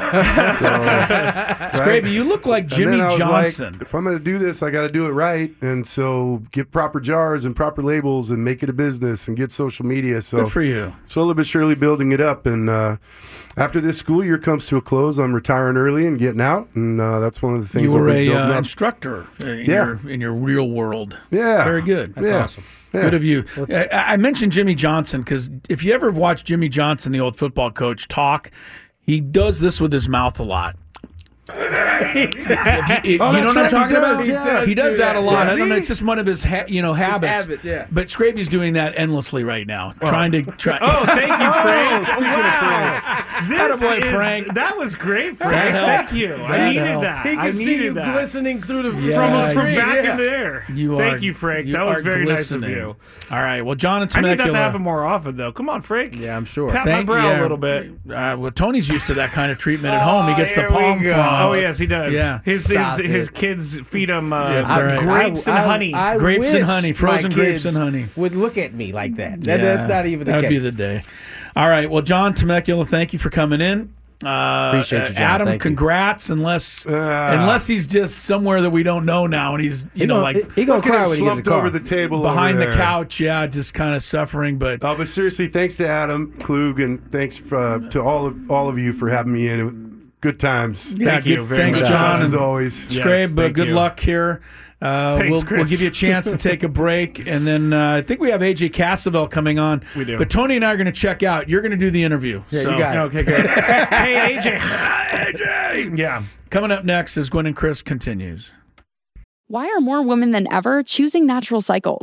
Scraby, you look like And Jimmy then I was Johnson. Like, if I'm going to do this, I got to do it right, and so get proper jars and proper labels, and make it a business, and get social media. So Good for you. slowly but surely building it up. And uh, after this school year comes to a close, I'm retiring early and getting out, and uh, that's one of the things You I've were been a building uh, up. instructor in Yeah. your in your real world. Yeah, Very good. That's Yeah. awesome. Yeah. Good of you. I, I mentioned Jimmy Johnson because if you ever watch Jimmy Johnson, the old football coach, talk, he does this with his mouth a lot. If you, if- Oh, you know that's what I'm right, talking he about? does, he does he does do that a that. lot. Does I don't know. he? It's just one of his ha- you know habits. habits, yeah. But Scraby's doing that endlessly right now, trying to try. Oh, thank you, Frank. wow. This Attaboy, is, Frank. That was great, That Frank. helped. Thank you. That I needed helped. that. He I can see needed you that. glistening through the Yeah. From, from from the back screen. in the air. You Thank are- you, Frank. you that was are very glistening. nice of you. All right. Well, John and I need that to Temecula. happen more often, though. Come on, Frank. Yeah, I'm sure. Pat Thank- my brow yeah. a little bit. Uh, well, Tony's used to that kind of treatment at home. He gets the here we palm go. fronds. Oh, yes, he does. Yeah. His his, Stop his it. kids feed him uh, Yes, all right. grapes and I- honey. I Grapes and wish honey, my frozen grapes kids and honey. would look at me like that. That- Yeah, that's not even the that would case. be the day. All right. Well, John Temecula, thank you for coming in. Uh, Appreciate you, John. Adam, Thank you. congrats. Unless Uh, unless he's just somewhere that we don't know now, and he's you He know gonna, like he, he gonna Look at cry him when he gets a slumped car. over the table behind over the there. couch. Yeah, just kind of suffering. But Oh, but seriously, thanks to Adam Klug, and thanks uh, to all of all of you for having me in. It was good times. yeah, Thank you good- very thanks, much. John. as And always. Yes, Scrabe, uh, thank good you. luck here. Uh, Thanks, we'll, Chris. we'll give you a chance to take a break, and then uh, I think we have A J Cassavell coming on. We do. But Tony and I are going to check out. You're going to do the interview. Yeah, so. you got it. Okay, good. Hey, A J. A J. Yeah. Coming up next as Gwen and Chris continues. Why are more women than ever choosing Natural Cycles?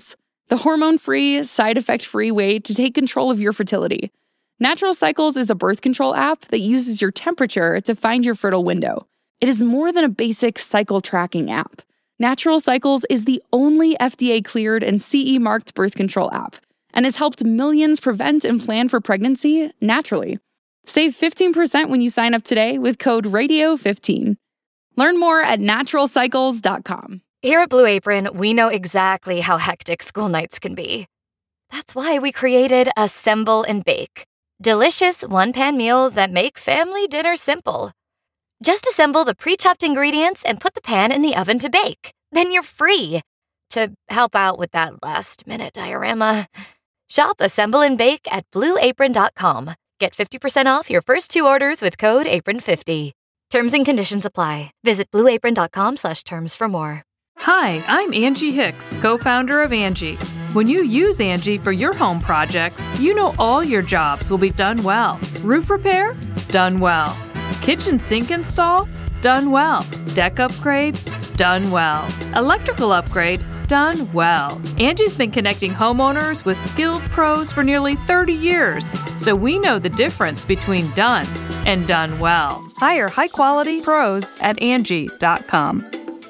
the hormone-free, side-effect-free way to take control of your fertility. Natural Cycles is a birth control app that uses your temperature to find your fertile window. It is more than a basic cycle tracking app. Natural Cycles is the only F D A-cleared and C E-marked birth control app and has helped millions prevent and plan for pregnancy naturally. Save fifteen percent when you sign up today with code radio fifteen. Learn more at natural cycles dot com. Here at Blue Apron, we know exactly how hectic school nights can be. That's why we created Assemble and Bake. Delicious one-pan meals that make family dinner simple. Just assemble the pre-chopped ingredients and put the pan in the oven to bake. Then you're free to help out with that last-minute diorama. Shop Assemble and Bake at blue apron dot com. Get fifty percent off your first two orders with code apron fifty. Terms and conditions apply. Visit blue apron dot com slash terms for more. Hi, I'm Angie Hicks, co-founder of Angie. When you use Angie for your home projects, you know all your jobs will be done well. Roof repair? Done well. Kitchen sink install? Done well. Deck upgrades? Done well. Electrical upgrade? Done well. Angie's been connecting homeowners with skilled pros for nearly thirty years, so we know the difference between done and done well. Hire high-quality pros at Angie dot com.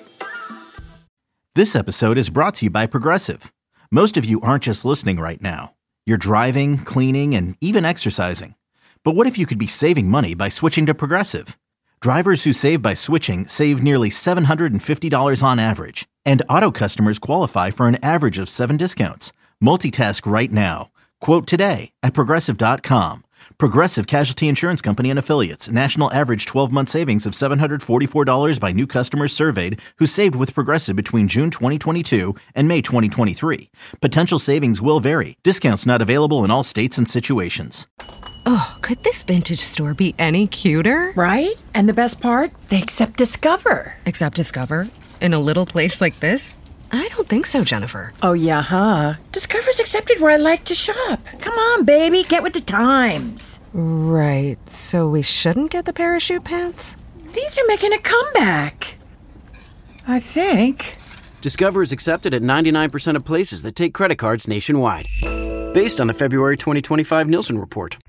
This episode is brought to you by Progressive. Most of you aren't just listening right now. You're driving, cleaning, and even exercising. But what if you could be saving money by switching to Progressive? Drivers who save by switching save nearly seven hundred fifty dollars on average. And auto customers qualify for an average of seven discounts. Multitask right now. Quote today at progressive dot com. Progressive Casualty Insurance Company and Affiliates. National average twelve-month savings of seven hundred forty-four dollars by new customers surveyed who saved with Progressive between June twenty twenty-two and May twenty twenty-three. Potential savings will vary. Discounts not available in all states and situations. Oh, could this vintage store be any cuter? Right? And the best part? They accept Discover. Accept Discover? In a little place like this? I don't think so, Jennifer. Oh, yeah, huh? Discover's accepted where I like to shop. Come on, baby, get with the times. Right, so we shouldn't get the parachute pants? These are making a comeback. I think. Discover is accepted at ninety-nine percent of places that take credit cards nationwide. Based on the February twenty twenty-five Nielsen report.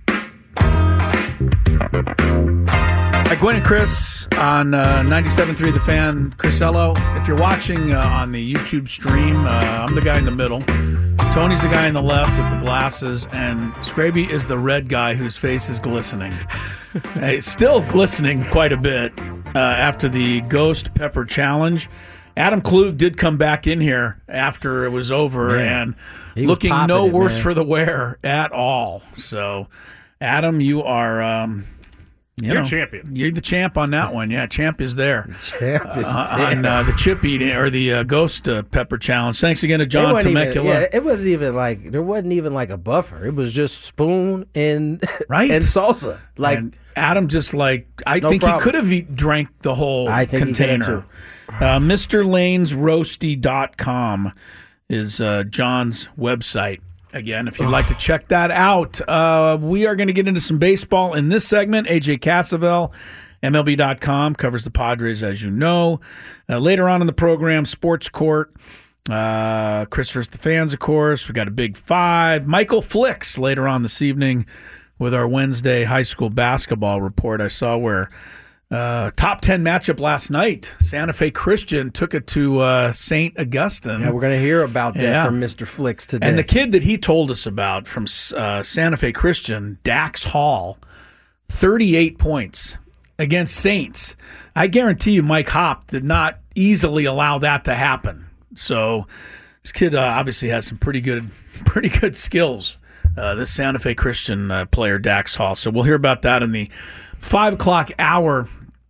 Hi, Gwen and Chris on uh, ninety-seven point three The Fan. Chrisello, if you're watching uh, on the YouTube stream, uh, I'm the guy in the middle. Tony's the guy in the left with the glasses, and Scraby is the red guy whose face is glistening. It's still glistening quite a bit uh, after the Ghost Pepper Challenge. Adam Klug did come back in here after it was over, Man, and looking no it, worse man. for the wear at all. So, Adam, you are... Um, You You're know, champion. You're the champ on that one. Yeah, champ is there. Champ is uh, there. on uh, the chip eating or the uh, ghost uh, pepper challenge. Thanks again to John It wasn't even- Temecula. yeah, it wasn't even like there wasn't even like a buffer. It was just spoon and Right. and salsa. Like and Adam just like I No think problem. he could have eat, drank the whole I think he could have, container. Uh, Mister Lanes Roasty dot com is uh, John's website. Again, if you'd like to check that out, uh, we are going to get into some baseball in this segment. A J Cassavell, M L B dot com, covers the Padres, as you know. Uh, later on in the program, Sports Court, uh, Christopher's the Fans, of course. We got a big five. Michael Flicks later on this evening with our Wednesday high school basketball report. I saw where uh, top ten matchup last night. Santa Fe Christian took it to uh, Saint Augustine. yeah, we're going to hear about that Yeah. from Mister Flicks today. And the kid that he told us about from uh, Santa Fe Christian, Dax Hall, thirty-eight points against Saints. I guarantee you Mike Hopp did not easily allow that to happen. So this kid uh, obviously has some pretty good pretty good skills, uh, this Santa Fe Christian uh, player, Dax Hall. So we'll hear about that in the five o'clock hour.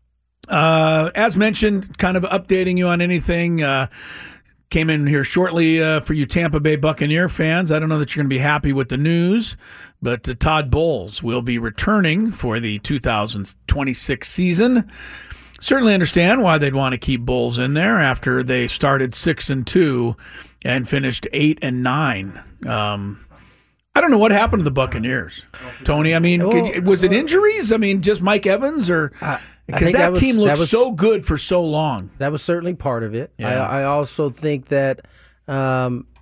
Uh, as mentioned, kind of updating you on anything. Uh, came in here shortly uh, for you Tampa Bay Buccaneer fans. I don't know that you're going to be happy with the news, but uh, Todd Bowles will be returning for the two thousand twenty-six season. Certainly understand why they'd want to keep Bowles in there after they started six and two and finished eight and nine. Um, I don't know what happened to the Buccaneers, Tony. I mean, could, was it injuries? I mean, just Mike Evans, or because that, that was- team looked that was- so good for so long. That was certainly part of it. Yeah. I, I also think that um,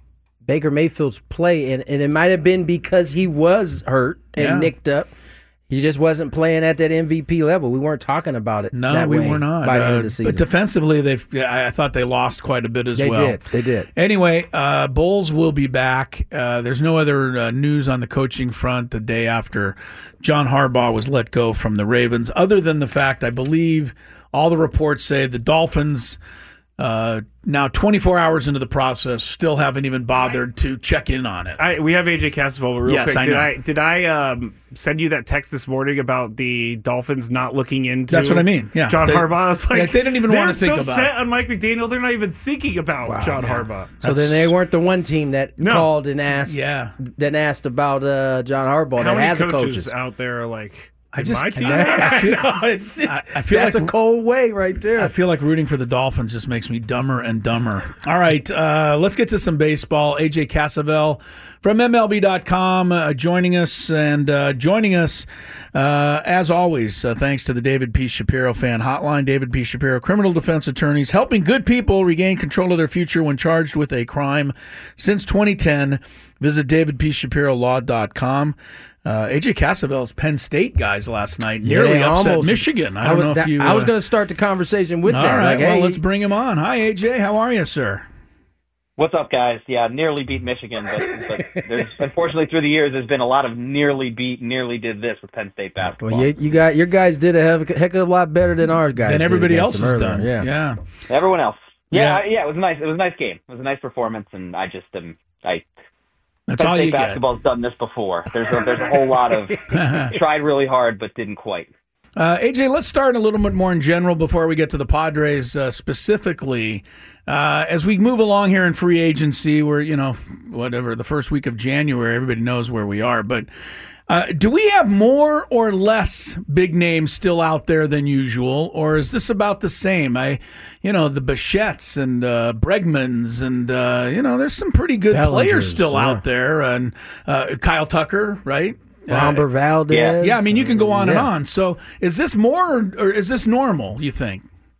Baker Mayfield's play, and, and it might have been because he was hurt and Yeah. nicked up. He just wasn't playing at that M V P level. We weren't talking about it. No, that we way were not. By the end Uh, of the season. but defensively, they've. I I thought they lost quite a bit as They well. did. They did. Anyway, uh, Bulls will be back. Uh, there's no other uh, news on the coaching front the day after John Harbaugh was let go from the Ravens, other than the fact I believe all the reports say the Dolphins. Uh, now, twenty-four hours into the process, still haven't even bothered to check in on it. I, we have A J Cassavell real Yes, quick. I did know. I did I um, send you that text this morning about the Dolphins not looking into? That's what I mean, yeah. John They- Harbaugh. I was like, yeah, they didn't even they're wanna think so about set it. on Mike McDaniel. They're not even thinking about Wow, John yeah. Harbaugh. So then they weren't the one team that No. called and asked. Yeah. That asked about uh, John Harbaugh. How that many has coaches, coaches. out there are like? I "Did just my team. I feel, No, it's- it's- I, I feel That's like a cold way right there. I feel like rooting for the Dolphins just makes me dumber and dumber. All right, uh, let's get to some baseball. A J Cassavell from M L B dot com uh, joining us, and uh, joining us, uh, as always, uh, thanks to the David P. Shapiro Fan Hotline. David P. Shapiro, criminal defense attorneys, helping good people regain control of their future when charged with a crime since twenty ten. Visit david p shapiro law dot com. Uh, A J Cassavell's Penn State guys last night nearly Yeah, upset almost. Michigan. I I don't was, know if that- you. I was uh, going to start the conversation with all that. right, Like, well, hey, let's bring him on. Hi, A J. How are you, sir? What's up, guys? Yeah, nearly beat Michigan, but, but there's unfortunately through the years there's been a lot of nearly beat, nearly did this with Penn State basketball. Well, you, you got your guys did a heck, heck of a lot better than our guys. Than did everybody against else them has earlier. done. Yeah. Yeah. Everyone else. Yeah, Yeah. I- yeah, it was a nice. It was a nice game. It was a nice performance, and I just um, I. That's Penn all State you get. basketball's done this before. There's a, there's a whole lot of tried really hard but didn't quite. Uh, A J, let's start a little bit more in general before we get to the Padres uh, specifically. Uh, as we move along here in free agency, we're, you know, whatever, the first week of January, everybody knows where we are. But uh, do we have more or less big names still out there than usual, or is this about the same? I, you know, the Bichettes and uh, Bregmans and, uh, you know, there's some pretty good Bellingers, players still yeah. out there. And uh, Kyle Tucker, right? Romber Valdez. Yeah, yeah, I mean, you can go on and Yeah. on. So is this more or, or is this normal, you think?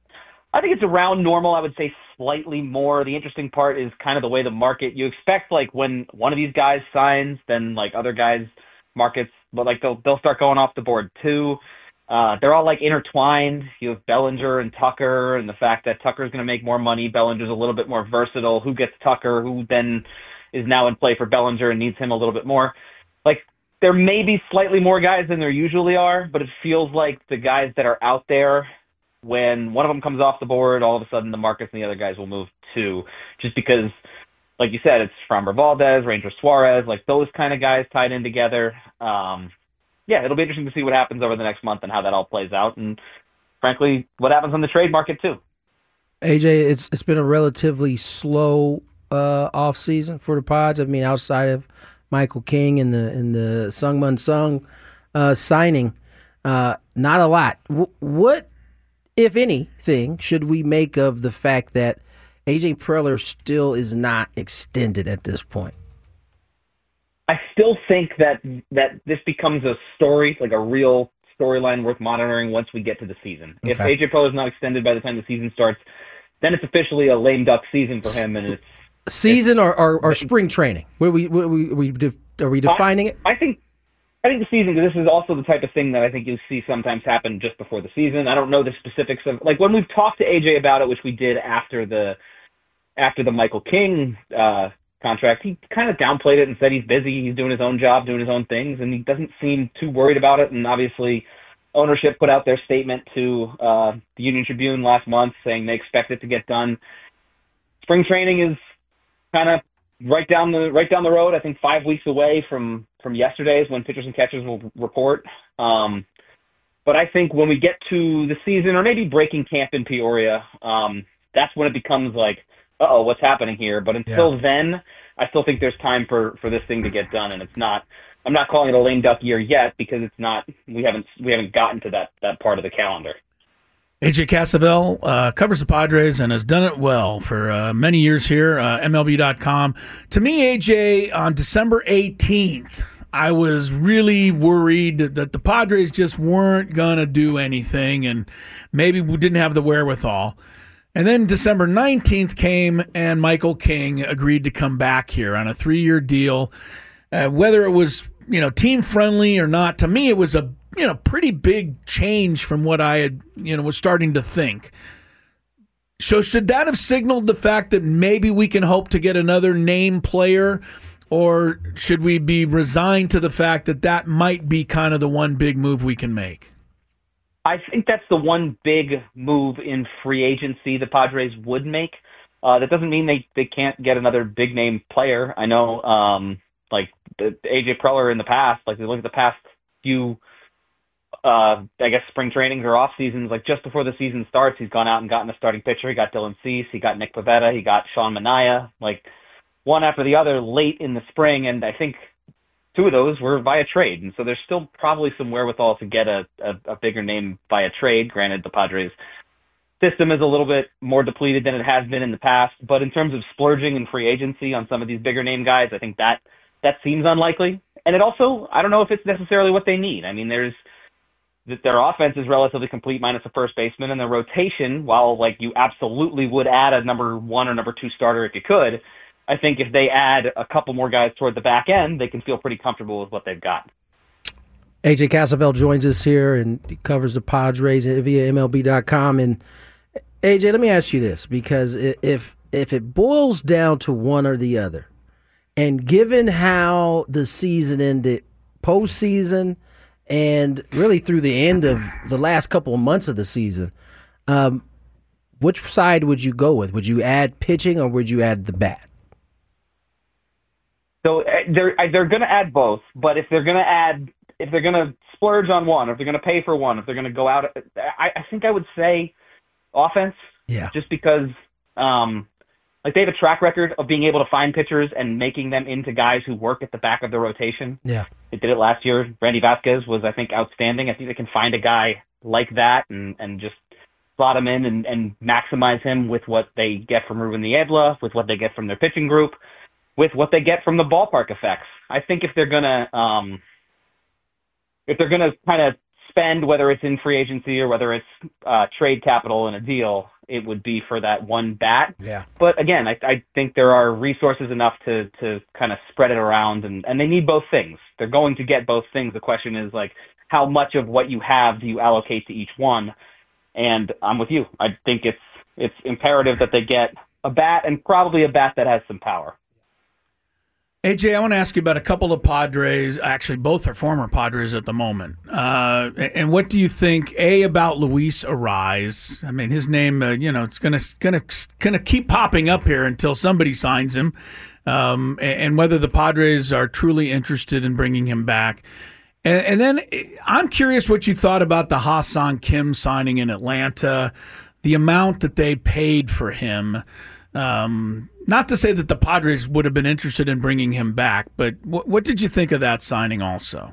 I think it's around normal. I would say slightly more. The interesting part is kind of the way the market. You expect like when one of these guys signs, then like other guys' markets, but like they'll they'll start going off the board too. Uh, they're all like intertwined. You have Bellinger and Tucker, and the fact that Tucker's going to make more money. Bellinger's a little bit more versatile. Who gets Tucker? Who then is now in play for Bellinger and needs him a little bit more? Like there may be slightly more guys than there usually are, but it feels like the guys that are out there, when one of them comes off the board, all of a sudden the markets and the other guys will move too, just because, like you said, it's Framber Valdez, Ranger Suarez, like those kind of guys tied in together. Um, yeah, it'll be interesting to see what happens over the next month and how that all plays out, and frankly, what happens on the trade market too. A J, it's it's been a relatively slow uh, off season for the Pods. I mean, outside of Michael King and the and the Sungmun Sung uh, signing, uh, not a lot. W- what, if anything, should we make of the fact that A J Preller still is not extended at this point? I still think that that this becomes a story, like a real storyline worth monitoring once we get to the season. If Okay. A J Preller is not extended by the time the season starts, then it's officially a lame duck season for him, and it's Season or, or, or spring training? Where we, where we, we def- are we defining it? I think I think the season, because this is also the type of thing that I think you'll see sometimes happen just before the season. I don't know the specifics of, like when we've talked to A J about it, which we did after the after the Michael King uh, contract, he kind of downplayed it and said he's busy, he's doing his own job, doing his own things, and he doesn't seem too worried about it. And obviously, ownership put out their statement to uh, the Union Tribune last month saying they expect it to get done. Spring training is kind of right down the right down the road. I think five weeks away from from yesterday is when pitchers and catchers will report. Um, but I think when we get to the season, or maybe breaking camp in Peoria, um, that's when it becomes like, uh oh, what's happening here? But until Yeah. then, I still think there's time for for this thing to get done, and it's not. I'm not calling it a lame duck year yet because it's not. We haven't we haven't gotten to that that part of the calendar. A J Cassavell uh, covers the Padres and has done it well for uh, many years here, uh, M L B dot com. To me, A J, on December eighteenth, I was really worried that the Padres just weren't going to do anything and maybe we didn't have the wherewithal. And then December nineteenth came, and Michael King agreed to come back here on a three-year deal. Uh, whether it was, you know, team-friendly or not, to me it was a, you know, pretty big change from what I had, you know, was starting to think. So should that have signaled the fact that maybe we can hope to get another name player, or should we be resigned to the fact that that might be kind of the one big move we can make? I think that's the one big move in free agency the Padres would make. Uh, that doesn't mean they, they can't get another big name player. I know, um, like the, A J Preller in the past, like they look at the past few, uh, I guess spring trainings or off seasons, like just before the season starts, he's gone out and gotten a starting pitcher. He got Dylan Cease, he got Nick Pivetta, he got Sean Manaea, like one after the other late in the spring, and I think two of those were via trade, and so there's still probably some wherewithal to get a, a, a bigger name via trade. Granted, the Padres' system is a little bit more depleted than it has been in the past, but in terms of splurging in free agency on some of these bigger name guys, I think that that seems unlikely. And it also, I don't know if it's necessarily what they need. I mean, there's their offense is relatively complete minus a first baseman, and their rotation, while like you absolutely would add a number one or number two starter if you could, I think if they add a couple more guys toward the back end, they can feel pretty comfortable with what they've got. A J Cassavell joins us here and he covers the Padres via M L B dot com. And A J, let me ask you this, because if if it boils down to one or the other, and given how the season ended, postseason, and really through the end of the last couple of months of the season, um, which side would you go with? Would you add pitching or would you add the bat? So they're they're going to add both, but if they're going to add, if they're going to splurge on one, if they're going to pay for one, if they're going to go out, I, I think I would say offense. Yeah. Just because, um, like they have a track record of being able to find pitchers and making them into guys who work at the back of the rotation. Yeah. They did it last year. Randy Vasquez was, I think, outstanding. I think they can find a guy like that and and just slot him in and, and maximize him with what they get from Ruben Niebla, with what they get from their pitching group, with what they get from the ballpark effects. I think if they're gonna um, if they're gonna kind of spend, whether it's in free agency or whether it's uh, trade capital in a deal, it would be for that one bat. Yeah. But again, I, I think there are resources enough to to kind of spread it around, and, and they need both things. They're going to get both things. The question is like, how much of what you have do you allocate to each one? And I'm with you. I think it's it's imperative that they get a bat, and probably a bat that has some power. A J, I want to ask you about a couple of Padres. Actually, both are former Padres at the moment. Uh, and what do you think, A, about Luis Arraez? I mean, his name, uh, you know, it's going to gonna, gonna keep popping up here until somebody signs him, um, and whether the Padres are truly interested in bringing him back. And, and then I'm curious what you thought about the Ha-Seong Kim signing in Atlanta, the amount that they paid for him. Um, not to say that the Padres would have been interested in bringing him back, but what, what did you think of that signing also?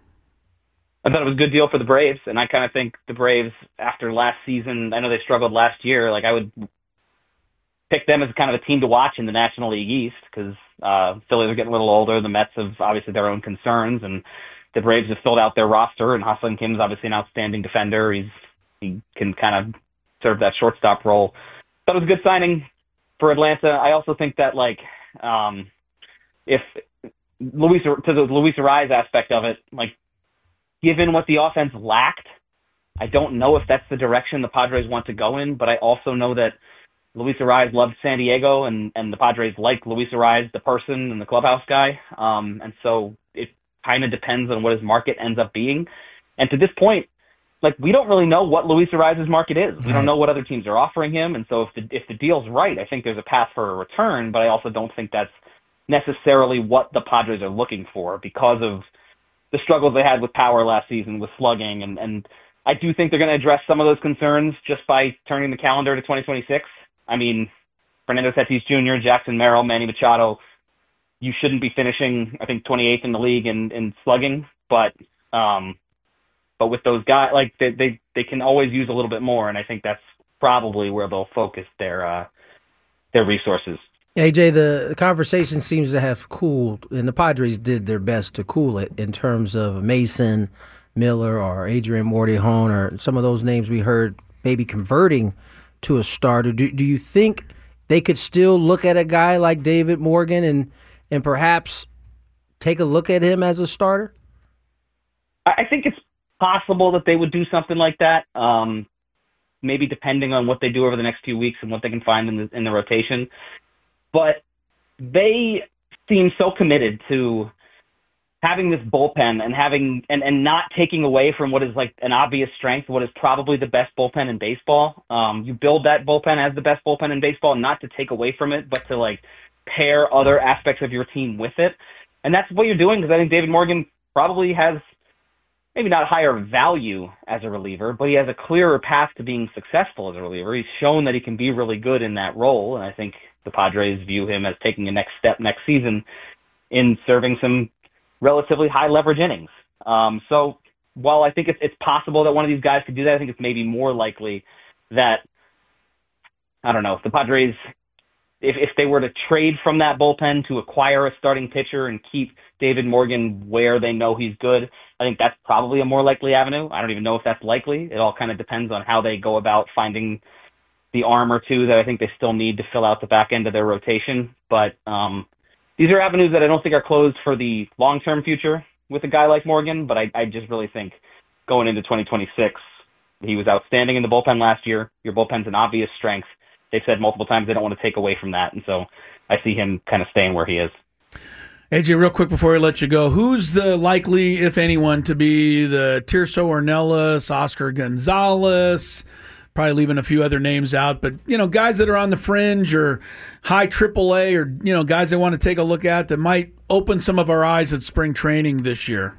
I thought it was a good deal for the Braves, and I kind of think the Braves, after last season, I know they struggled last year, like I would pick them as kind of a team to watch in the National League East, because uh, Phillies are getting a little older, the Mets have obviously their own concerns, and the Braves have filled out their roster, and Ha-Seong Kim is obviously an outstanding defender. He's He can kind of serve that shortstop role. Thought it was a good signing for Atlanta. I also think that, like, um, if Luis, to the Luis Arraez aspect of it, like, given what the offense lacked, I don't know if that's the direction the Padres want to go in, but I also know that Luis Arraez loved San Diego, and, and the Padres like Luis Arraez, the person and the clubhouse guy. Um, and so it kind of depends on what his market ends up being. And to this point, like, we don't really know what Luis Arraez's market is. We don't know what other teams are offering him. And so if the, if the deal's right, I think there's a path for a return, but I also don't think that's necessarily what the Padres are looking for because of the struggles they had with power last season, with slugging. And, and I do think they're going to address some of those concerns just by turning the calendar to twenty twenty-six. I mean, Fernando Tatis Junior, Jackson Merrill, Manny Machado, you shouldn't be finishing, I think, twenty-eighth in the league in, in slugging, but um, but with those guys, like, they, they they can always use a little bit more, and I think that's probably where they'll focus their uh, their resources. A J, the conversation seems to have cooled, and the Padres did their best to cool it in terms of Mason Miller or Adrian Mortejon or some of those names we heard maybe converting to a starter. Do do you think they could still look at a guy like David Morgan and and perhaps take a look at him as a starter? I think it's possible that they would do something like that. Um, maybe depending on what they do over the next few weeks and what they can find in the in the rotation. But they seem so committed to having this bullpen and having and, and not taking away from what is like an obvious strength, what is probably the best bullpen in baseball. Um, you build that bullpen as the best bullpen in baseball, not to take away from it, but to like pair other aspects of your team with it. And that's what you're doing, because I think David Morgan probably has maybe not higher value as a reliever, but he has a clearer path to being successful as a reliever. He's shown that he can be really good in that role, and I think the Padres view him as taking a next step next season in serving some relatively high leverage innings. Um, so while I think it's, it's possible that one of these guys could do that, I think it's maybe more likely that, I don't know, if the Padres, if, if they were to trade from that bullpen to acquire a starting pitcher and keep David Morgan where they know he's good, I think that's probably a more likely avenue. I don't even know if that's likely. It all kind of depends on how they go about finding the arm or two that I think they still need to fill out the back end of their rotation. But um, these are avenues that I don't think are closed for the long-term future with a guy like Morgan, but I, I just really think going into twenty twenty-six, he was outstanding in the bullpen last year. Your bullpen's an obvious strength. They've said multiple times they don't want to take away from that, and so I see him kind of staying where he is. A J, real quick before I let you go, who's the likely, if anyone, to be the Tirso Ornelas, Oscar Gonzalez? Probably leaving a few other names out, but, you know, guys that are on the fringe or high triple A or, you know, guys they want to take a look at that might open some of our eyes at spring training this year.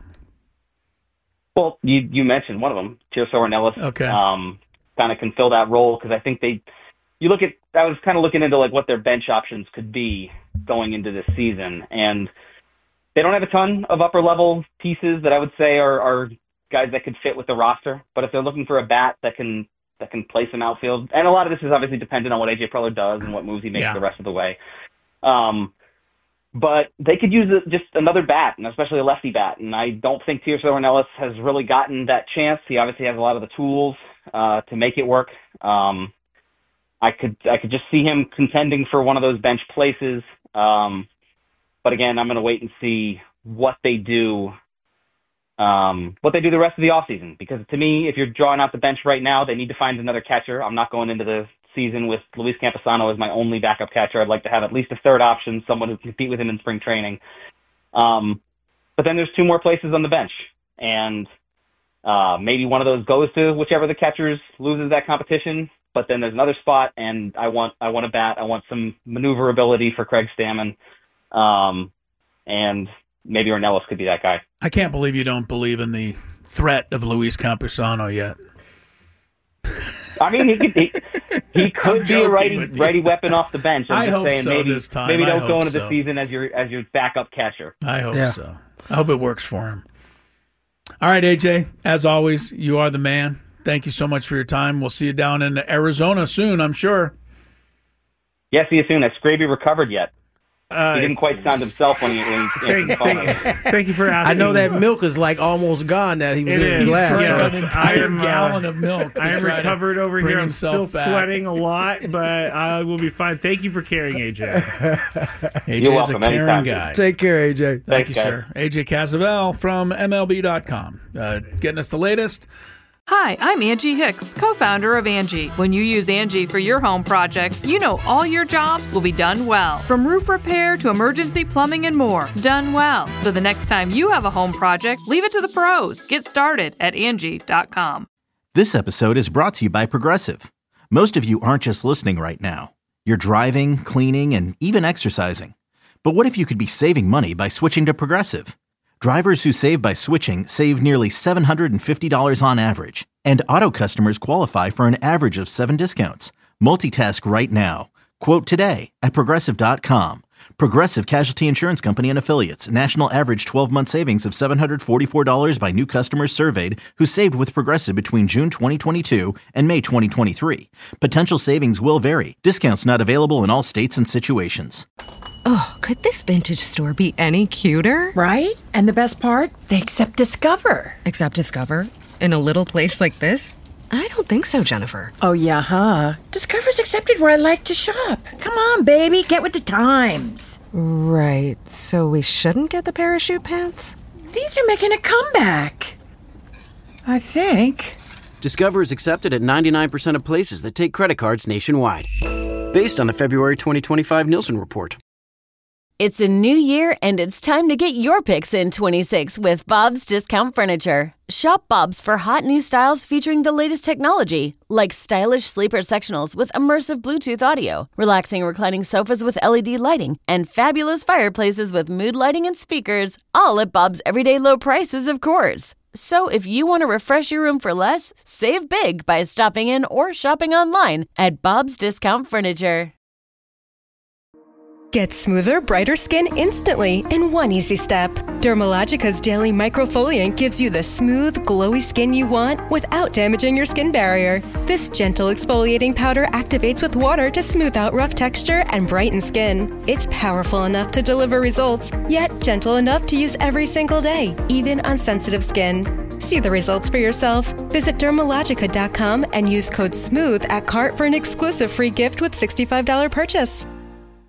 Well, you you mentioned one of them, Tirso Ornelas. Okay. Um, kind of can fill that role because I think they, you look at, I was kind of looking into like what their bench options could be going into this season, and they don't have a ton of upper level pieces that I would say are, are guys that could fit with the roster. But if they're looking for a bat that can that can play some outfield, and a lot of this is obviously dependent on what A J Preller does and what moves he makes Yeah. the rest of the way. Um, but they could use a, just another bat, and especially a lefty bat. And I don't think Tirso Ornelas has really gotten that chance. He obviously has a lot of the tools uh, to make it work. Um, I could I could just see him contending for one of those bench places. Um, but again, I'm going to wait and see what they do, um, what they do the rest of the offseason. Because to me, if you're drawing out the bench right now, they need to find another catcher. I'm not going into the season with Luis Camposano as my only backup catcher. I'd like to have at least a third option, someone who can compete with him in spring training. Um, but then there's two more places on the bench, and uh, maybe one of those goes to whichever the catchers loses that competition. But then there's another spot, and I want I want a bat. I want some maneuverability for Craig Stammen, um, and maybe Ornelas could be that guy. I can't believe you don't believe in the threat of Luis Camposano yet. I mean, he could he, he could be a righty righty weapon off the bench. I'm I just hope saying so maybe this time. maybe I don't hope go into so. the season as your as your backup catcher. I hope Yeah. so. I hope it works for him. All right, A J, as always, you are the man. Thank you so much for your time. We'll see you down in Arizona soon, I'm sure. Yeah, see you soon. Has Scraby recovered yet? Uh, he didn't quite sound himself when he, when he answered Thank, the phone. thank, thank you for asking. I know that milk is like almost gone that he was It in his is. glass. Yes, so- an entire I'm, uh, gallon of milk. to I am try to recovered over bring here. I'm himself still back. sweating a lot, but I will be fine. Thank you for caring, A J. A J's You're a welcome. caring Anytime. guy. Take care, A J. Thank Thanks, you, guys. sir. A J Casavel from M L B dot com, uh, getting us the latest. Hi, I'm Angie Hicks, co-founder of Angie. When you use Angie for your home projects, you know all your jobs will be done well. From roof repair to emergency plumbing and more, done well. So the next time you have a home project, leave it to the pros. Get started at Angie dot com. This episode is brought to you by Progressive. Most of you aren't just listening right now. You're driving, cleaning, and even exercising. But what if you could be saving money by switching to Progressive? Drivers who save by switching save nearly seven hundred fifty dollars on average. And auto customers qualify for an average of seven discounts. Multitask right now. Quote today at Progressive dot com. Progressive Casualty Insurance Company and Affiliates. National average twelve-month savings of seven hundred forty-four dollars by new customers surveyed who saved with Progressive between June twenty twenty-two and May twenty twenty-three. Potential savings will vary. Discounts not available in all states and situations. Oh, could this vintage store be any cuter? Right? And the best part? They accept Discover. Accept Discover? In a little place like this? I don't think so, Jennifer. Oh, yeah, huh? Discover's accepted where I like to shop. Come on, baby, get with the times. Right, so we shouldn't get the parachute pants? These are making a comeback. I think. Discover is accepted at ninety-nine percent of places that take credit cards nationwide. Based on the February twenty twenty-five Nielsen report. It's a new year, and it's time to get your picks in twenty-six with Bob's Discount Furniture. Shop Bob's for hot new styles featuring the latest technology, like stylish sleeper sectionals with immersive Bluetooth audio, relaxing reclining sofas with L E D lighting, and fabulous fireplaces with mood lighting and speakers, all at Bob's everyday low prices, of course. So if you want to refresh your room for less, save big by stopping in or shopping online at Bob's Discount Furniture. Get smoother, brighter skin instantly in one easy step. Dermalogica's Daily Microfoliant gives you the smooth, glowy skin you want without damaging your skin barrier. This gentle exfoliating powder activates with water to smooth out rough texture and brighten skin. It's powerful enough to deliver results, yet gentle enough to use every single day, even on sensitive skin. See the results for yourself. Visit Dermalogica dot com and use code SMOOTH at cart for an exclusive free gift with sixty-five dollars purchase.